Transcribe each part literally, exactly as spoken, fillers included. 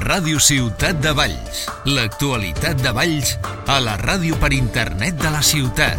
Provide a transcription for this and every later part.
Ràdio Ciutat de Valls. L'actualitat de Valls a la ràdio per internet de la ciutat.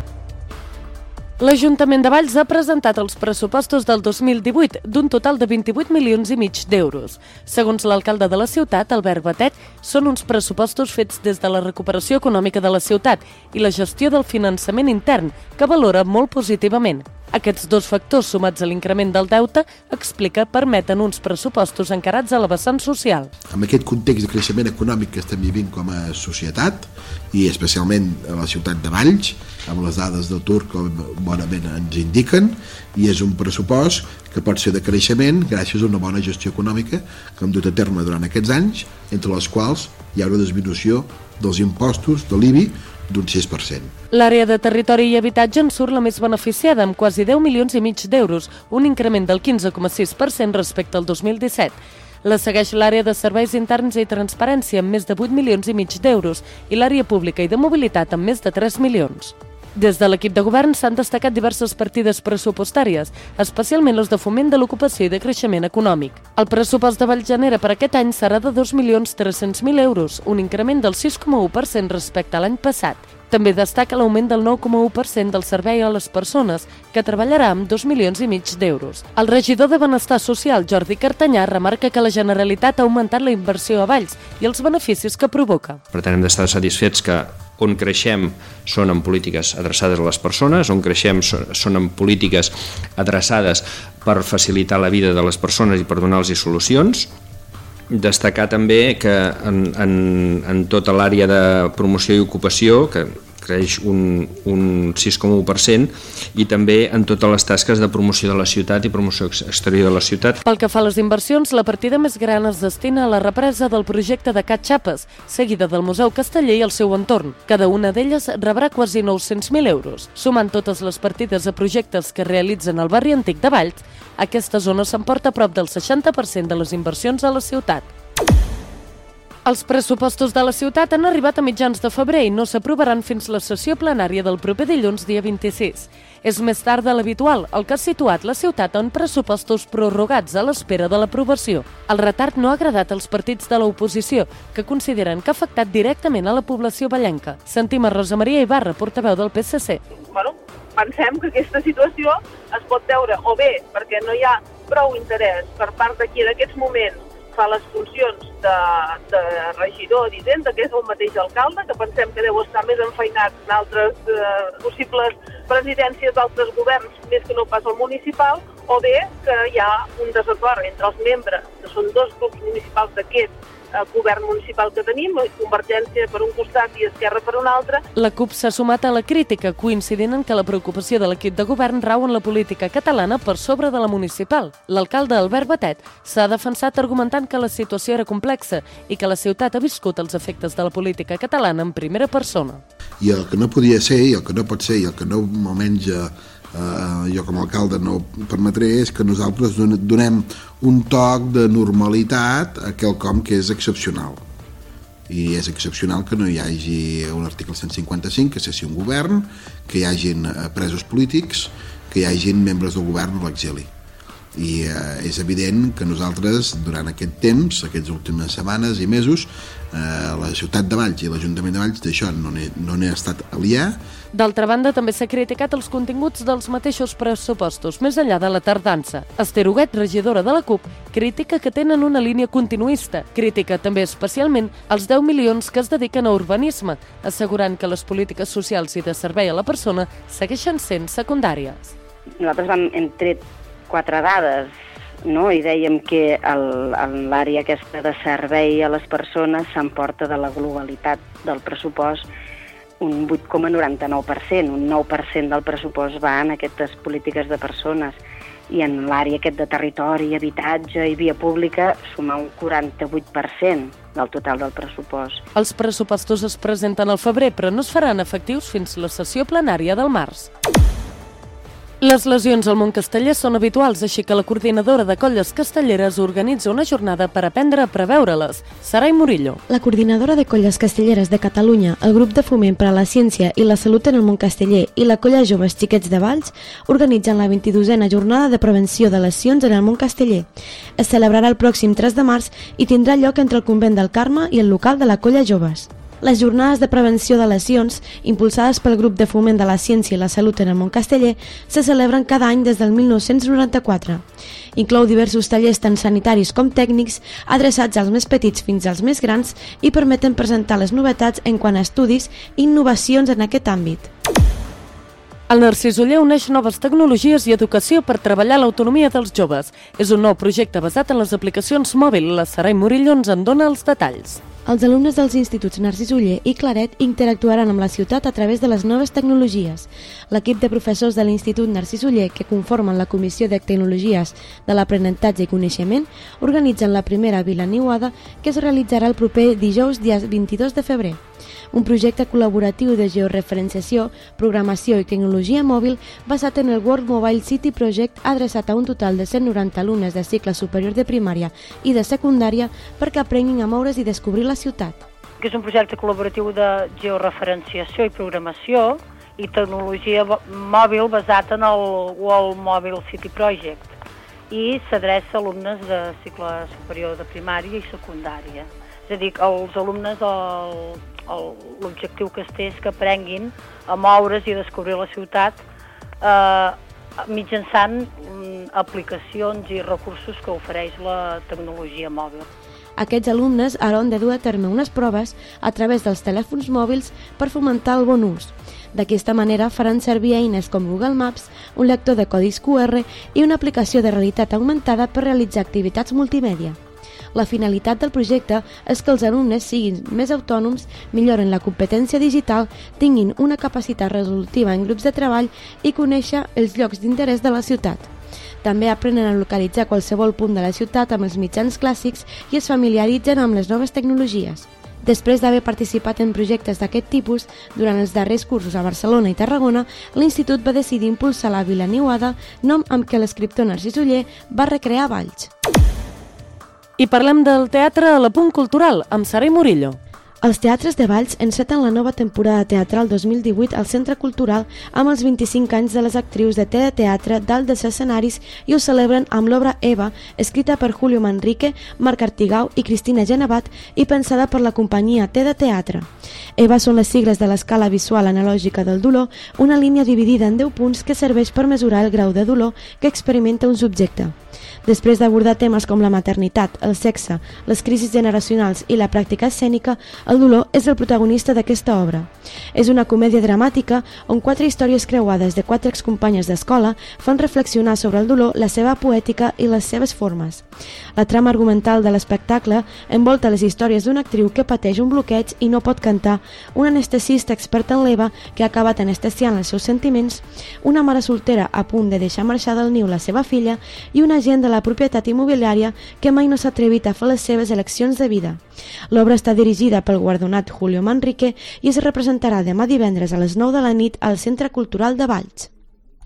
L'Ajuntament de Valls ha presentat els pressupostos del dos mil divuit d'un total de vint-i-vuit milions i mig d'euros. Segons l'alcalde de la ciutat, Albert Batet, són uns pressupostos fets des de la recuperació econòmica de la ciutat i la gestió del finançament intern, que valora molt positivament. Aquests dos factors, sumats a l'increment del deute, explica, permeten uns pressupostos encarats a la vessant social. En aquest context de creixement econòmic que estem vivint com a societat, i especialment a la ciutat de Valls, amb les dades d'atur que bonament ens indiquen, i és un pressupost que pot ser de creixement gràcies a una bona gestió econòmica que hem dut a terme durant aquests anys, entre les quals hi ha una disminució dels impostos de l'I B I d'un sis per cent. L'àrea de territori i habitatge en surt la més beneficiada, amb quasi deu milions i mig d'euros, un increment del quinze coma sis per cent respecte al dos mil disset. La segueix l'àrea de serveis interns i transparència, amb més de vuit milions i mig d'euros, i l'àrea pública i de mobilitat, amb més de tres milions. Des de l'equip de govern s'han destacat diverses partides pressupostàries, especialment les de foment de l'ocupació i de creixement econòmic. El pressupost de Vallgenera per aquest any serà de dos milions tres-cents mil euros, un increment del sis coma u per cent respecte a l'any passat. També destaca l'augment del nou coma u per cent del servei a les persones, que treballarà amb dos milions i mig d'euros. El regidor de Benestar Social, Jordi Cartanyà, remarca que la Generalitat ha augmentat la inversió a Valls i els beneficis que provoca. Per tant, hem d'estar satisfets que on creixem són en polítiques adreçades a les persones, on creixem són en polítiques adreçades per facilitar la vida de les persones i per donar-los solucions. Destacar també que en, en, en tota l'àrea de promoció i ocupació, que creix un, un sis coma u per cent, i també en totes les tasques de promoció de la ciutat i promoció exterior de la ciutat. Pel que fa a les inversions, la partida més gran es destina a la represa del projecte de Cat Xapes, seguida del Museu Casteller i el seu entorn. Cada una d'elles rebrà quasi nou-cents mil euros. Sumant totes les partides a projectes que realitzen al barri antic de Valls, aquesta zona s'emporta prop del seixanta per cent de les inversions a la ciutat. Els pressupostos de la ciutat han arribat a mitjans de febrer i no s'aprovaran fins la sessió plenària del proper dilluns, dia vint-i-sis. És més tard de l'habitual, el que ha situat la ciutat en pressupostos prorrogats a l'espera de l'aprovació. El retard no ha agradat als partits de l'oposició, que consideren que ha afectat directament a la població vallenca. Sentim a Rosa Maria Ibarra, portaveu del P S C. Bueno, pensem que aquesta situació es pot veure o bé perquè no hi ha prou interès per part de qui en aquests moments fa les funcions de, de regidor d'Hisenda, que és el mateix alcalde, que pensem que deu estar més enfeinat en altres eh, possibles presidències d'altres governs, més que no pas el municipal, o bé que hi ha un desacord entre els membres, que són dos grups municipals d'aquest eh, govern municipal que tenim, Convergència per un costat i Esquerra per un altre. La CUP s'ha sumat a la crítica, coincidint en que la preocupació de l'equip de govern rau en la política catalana per sobre de la municipal. L'alcalde Albert Batet s'ha defensat argumentant que la situació era complexa i que la ciutat ha viscut els efectes de la política catalana en primera persona. I el que no podia ser, i el que no pot ser, i el que no almenys eh, jo com a alcalde no permetré, és que nosaltres donem un toc de normalitat a quelcom que és excepcional. I és excepcional que no hi hagi un article cent cinquanta-cinc, que cessi un govern, que hi hagin presos polítics, que hi hagin membres del govern a l'exili. I eh, és evident que nosaltres, durant aquest temps, aquestes últimes setmanes i mesos, eh, la ciutat de Valls i l'Ajuntament de Valls d'això no n'he no n'he estat aliè. D'altra banda, també s'ha criticat els continguts dels mateixos pressupostos, més enllà de la tardança. Esther Huguet, regidora de la CUP, critica que tenen una línia continuista. Critica també especialment els deu milions que es dediquen a urbanisme, assegurant que les polítiques socials i de servei a la persona segueixen sent secundàries. Nosaltres vam, hem tret quatre dades, no? I dèiem que l'àrea aquesta de servei a les persones s'emporta de la globalitat del pressupost un vuit coma noranta-nou per cent, un nou per cent del pressupost va en aquestes polítiques de persones, i en l'àrea aquest de territori, habitatge i via pública sumar un quaranta-vuit per cent del total del pressupost. Els pressupostos es presenten al febrer, però no es faran efectius fins la sessió plenària del març. Les lesions al món casteller són habituals, així que la coordinadora de colles castelleres organitza una jornada per aprendre a preveure-les. Sarai Murillo. La coordinadora de colles castelleres de Catalunya, el grup de foment per a la ciència i la salut en el món casteller i la colla Joves Xiquets de Valls organitzen la vint-i-dosena jornada de prevenció de lesions en el món casteller. Es celebrarà el pròxim tres de març i tindrà lloc entre el convent del Carme i el local de la colla Joves. Les jornades de prevenció de lesions, impulsades pel grup de foment de la ciència i la salut en el món casteller, se celebren cada any des del mil nou-cents noranta-quatre. Inclou diversos tallers tant sanitaris com tècnics, adreçats als més petits fins als més grans i permeten presentar les novetats en quant a estudis i innovacions en aquest àmbit. El Narcís Oller uneix noves tecnologies i educació per treballar l'autonomia dels joves. És un nou projecte basat en les aplicacions mòbil. La Sarai Murillo ens en dona els detalls. Els alumnes dels instituts Narcís Oller i Claret interactuaran amb la ciutat a través de les noves tecnologies. L'equip de professors de l'Institut Narcís Oller, que conformen la Comissió de Tecnologies de l'Aprenentatge i Coneixement, organitzen la primera Vilaniuada, que es realitzarà el proper dijous, dia vint-i-dos de febrer. Un projecte col·laboratiu de georreferenciació, programació i tecnologia mòbil basat en el World Mobile City Project adreçat a un total de cent noranta alumnes de cicle superior de primària i de secundària perquè aprenguin a moure's i descobrir la ciutat. És un projecte col·laboratiu de georreferenciació i programació i tecnologia mòbil basat en el World Mobile City Project i s'adreça a alumnes de cicle superior de primària i secundària. És a dir, els alumnes, l'objectiu que es té és que aprenguin a moure's i a descobrir la ciutat eh, mitjançant aplicacions i recursos que ofereix la tecnologia mòbil. Aquests alumnes hauran de dur a terme unes proves a través dels telèfons mòbils per fomentar el bon ús. D'aquesta manera faran servir eines com Google Maps, un lector de codis cu erre i una aplicació de realitat augmentada per realitzar activitats multimèdia. La finalitat del projecte és que els alumnes siguin més autònoms, milloren la competència digital, tinguin una capacitat resolutiva en grups de treball i conèixer els llocs d'interès de la ciutat. També aprenen a localitzar qualsevol punt de la ciutat amb els mitjans clàssics i es familiaritzen amb les noves tecnologies. Després d'haver participat en projectes d'aquest tipus, durant els darrers cursos a Barcelona i Tarragona, l'Institut va decidir impulsar la Vilaniuada, nom amb què l'escriptor Narcís Oller va recrear Valls. I parlem del teatre a la Punt Cultural, amb Sarai Murillo. Els teatres de Valls enceten la nova temporada teatral dos mil divuit al Centre Cultural amb els vint-i-cinc anys de les actrius de T de Teatre dalt dels escenaris i ho celebren amb l'obra Eva, escrita per Julio Manrique, Marc Artigau i Cristina Genevat i pensada per la companyia T de Teatre. Eva són les sigles de l'escala visual analògica del dolor, una línia dividida en deu punts que serveix per mesurar el grau de dolor que experimenta un subjecte. Després d'abordar temes com la maternitat, el sexe, les crisis generacionals i la pràctica escènica, el dolor és el protagonista d'aquesta obra. És una comèdia dramàtica on quatre històries creuades de quatre excompanyes d'escola fan reflexionar sobre el dolor, la seva poètica i les seves formes. La trama argumental de l'espectacle envolta les històries d'una actriu que pateix un bloqueig i no pot cantar, un anestesista expert en l'Eva que ha acabat anestesiant els seus sentiments, una mare soltera a punt de deixar marxar del niu la seva filla i un agent de la propietat immobiliària que mai no s'ha atrevit a fer les seves eleccions de vida. L'obra està dirigida pel guardonat Julio Manrique i es representarà demà divendres a les nou de la nit al Centre Cultural de Valls.